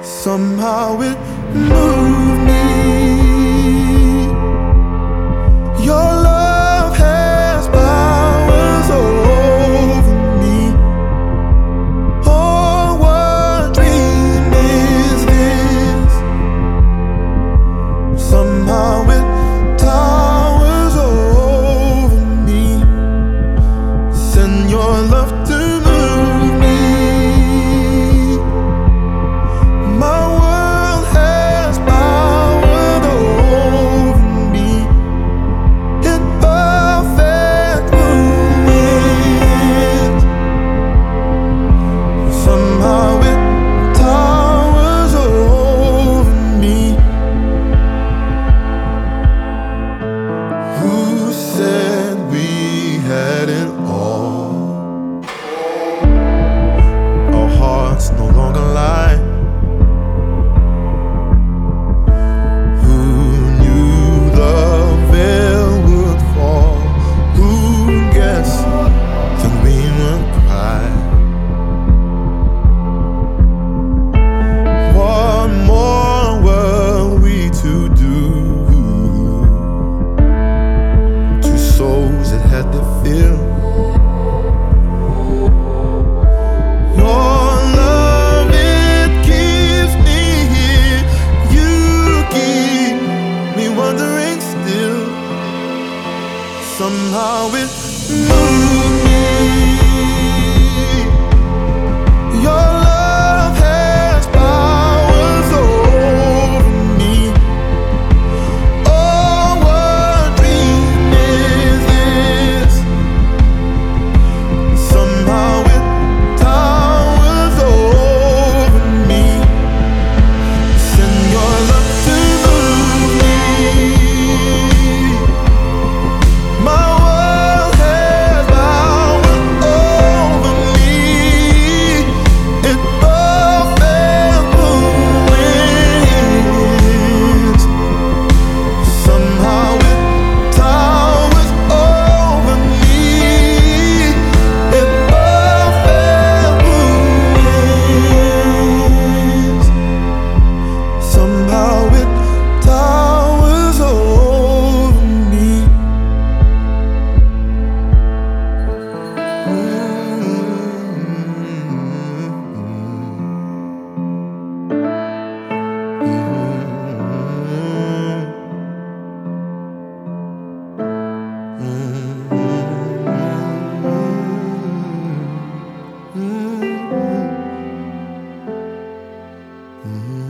Somehow it moved me. Your love has powers over me. Oh, what dream is this? Somehow it towers over me. Send your love to move me. My world has powered over me. In perfect movement. Somehow it towers over me. Who said we had it all? Our hearts no longer lie. Who knew the veil would fall? Who guessed that we would cry? What more were we to do? Two souls that had to feel. Your love, it keeps me here. You keep me wondering still. Somehow it moved me. Your love has powers over me. Oh, what dream is this? Somehow it towers over me. Send your love to move me. My world has power over me. In perfect movement. Somehow it towers over me. In perfect movement. Somehow it towers over me. Mm-hmm.